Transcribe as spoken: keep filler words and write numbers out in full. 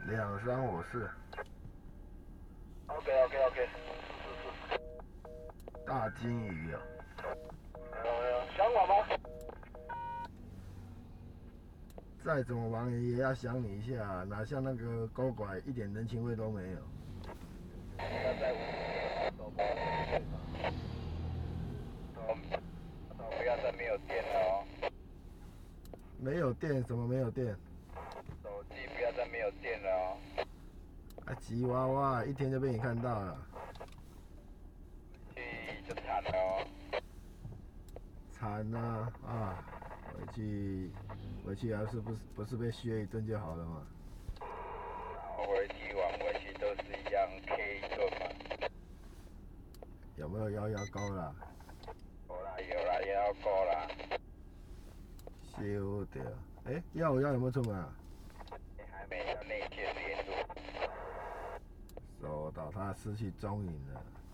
两三五四。 OK OK OK。 大金鱼啊。 呃，想我吗？ 再怎么忙也要想你一下，哪像那个勾拐一点人情味都没有。 不要在屋手机不要再没有电了哦。 没有电？怎么没有电？ 手机不要再没有电了哦。 啊，吉娃娃一天就被你看到了。 去就惨了哦。 惨啊啊！回去回去还是不是不是被削一顿就好了嘛？ 回去往回去都是一样 K 一顿嘛。 有没有幺幺高啦？ 有啦有啦幺幺高啦。 修掉。哎，幺五幺有没有出门啊？ 还没，要内线联络。 收到，他失去踪影了。